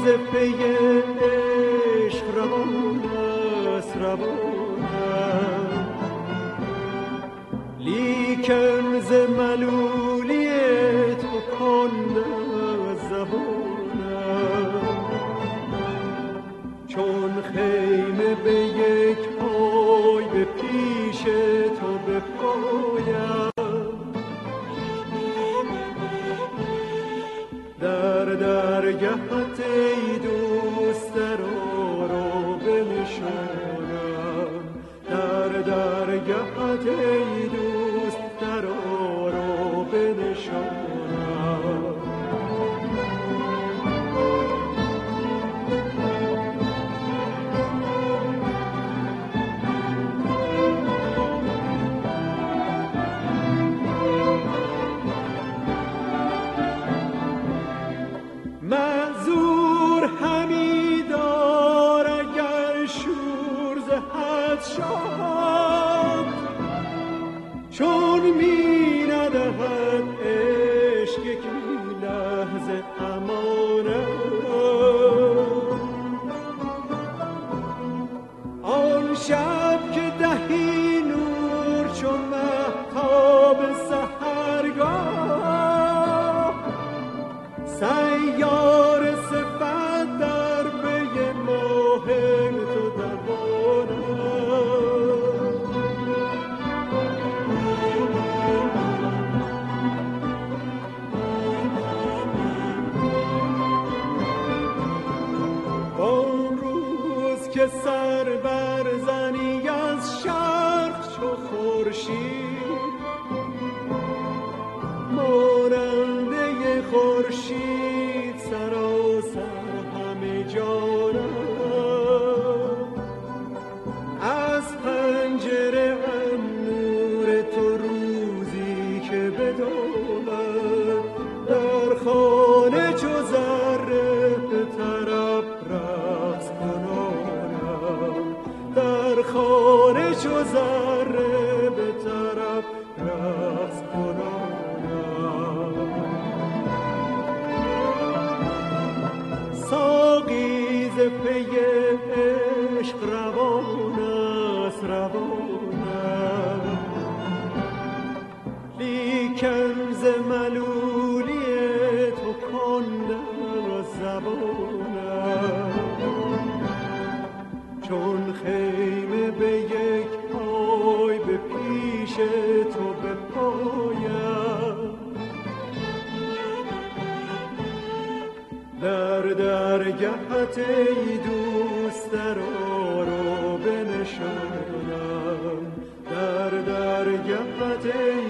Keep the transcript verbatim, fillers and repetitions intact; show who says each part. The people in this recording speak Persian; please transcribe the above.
Speaker 1: پی عشق روان است روانم، لیکن ز ملولی تو کنده زبانم، چون خیمه به یک پای به پیش تو بپایم، در درگهت ای دوست رو رو بنشانم، در درگهت ای دوست رو رو بنشانم. معذور همی دار اگر شور ز حد شد، چون می ندهد عشق یک لحظه امانم، آن شب که دهی نور چون مهتاب سحرگاه، سیار صفت در پی ماه تو دوانم، آن روز که سر برزنی از شرق چو خورشید، ماننده خورشید سراسر همه جانم، از پنجره ام نور تو روزی که بدامد، در خانه چو ذره به طرب رقص کنانم، در خانه چو ذره به طرب رقص کنانم. ساقی ز پی عشق روان است روانم، لیکن ز ملولی تو کنده زبانم، چون خیمه به یک پای به پیش تو بپایم، در درگهت ای دوست رو رو بنشانم، در درگهت ای